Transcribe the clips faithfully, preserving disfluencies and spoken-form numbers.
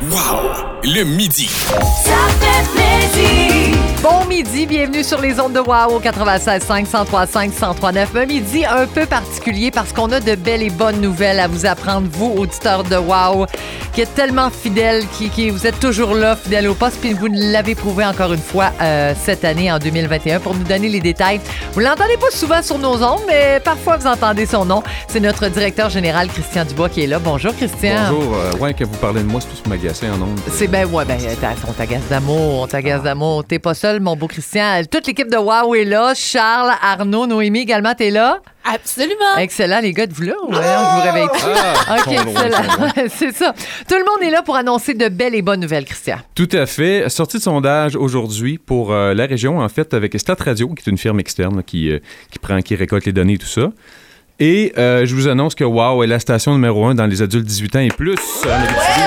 Wow! Le midi. Ça fait plaisir. Bon midi, bienvenue sur les ondes de Wow au quatre-vingt-seize cinq, cent trois cinq, cent trois neuf. Un midi un peu particulier parce qu'on a de belles et bonnes nouvelles à vous apprendre, vous, auditeurs de Wow, qui êtes tellement fidèles, qui, qui vous êtes toujours là, fidèles au poste, puis vous l'avez prouvé encore une fois euh, cette année, en deux mille vingt et un, pour nous donner les détails. Vous l'entendez pas souvent sur nos ondes, mais parfois vous entendez son nom. C'est notre directeur général, Christian Dubois, qui est là. Bonjour, Christian. Bonjour. Euh, ouais, que vous parlez de moi, c'est tout ce m'agacer en ondes. C'est ben, ouais, ben, on t'agace d'amour, on t'agace d'amour. T'es pas seul, mon beau Christian. Toute l'équipe de Wow est là. Charles, Arnaud, Noémie également, t'es là? Absolument. Excellent, les gars, de vous là? Ouais, je vous réveille. Ah, OK, excellent. C'est ça. Tout le monde est là pour annoncer de belles et bonnes nouvelles, Christian. Tout à fait. Sortie de sondage aujourd'hui pour euh, la région, en fait, avec Stat Radio, qui est une firme externe là, qui, euh, qui prend, qui récolte les données et tout ça. Et euh, je vous annonce que Wow est la station numéro un dans les adultes dix-huit ans et plus. En Abitibi.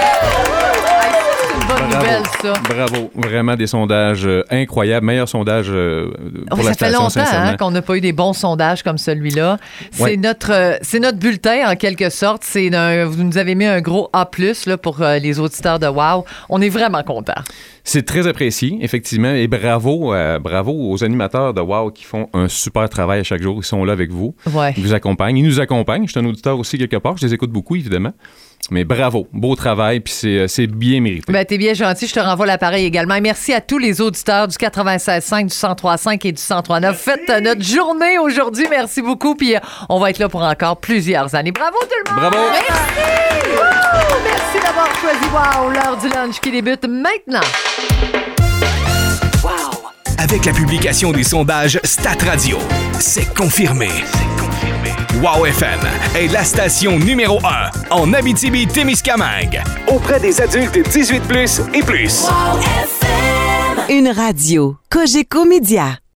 Bonne Bravo. nouvelle, ça. Bravo. Vraiment des sondages euh, incroyables. Meilleur sondage euh, pour Oui, la ça fait station, longtemps sincèrement. hein, qu'on n'a pas eu des bons sondages comme celui-là. C'est, Ouais. notre, euh, c'est notre bulletin, en quelque sorte. C'est un- vous nous avez mis un gros A plus, là, pour euh, les auditeurs de Wow. On est vraiment contents. C'est très apprécié, effectivement. Et bravo, euh, bravo aux animateurs de Wow qui font un super travail à chaque jour. Ils sont là avec vous. Ouais. Ils vous accompagnent. Ils nous accompagnent. Je suis un auditeur aussi quelque part. Je les écoute beaucoup, évidemment. Mais bravo. Beau travail. Puis c'est, c'est bien mérité. Ben, t'es bien gentil. Je te renvoie l'appareil également. Et merci à tous les auditeurs du quatre-vingt-seize cinq, du cent trois cinq et du cent trois neuf. Faites euh, notre journée aujourd'hui. Merci beaucoup. Puis euh, on va être là pour encore plusieurs années. Bravo tout le monde! Bravo! Merci! Wouh! Merci d'avoir choisi Wow, l'heure du lunch qui débute maintenant. Avec la publication des sondages Stat Radio, c'est confirmé. Wow F M est la station numéro un en Abitibi-Témiscamingue. Auprès des adultes dix-huit plus et plus. Wow F M. Une radio. Cogeco Média.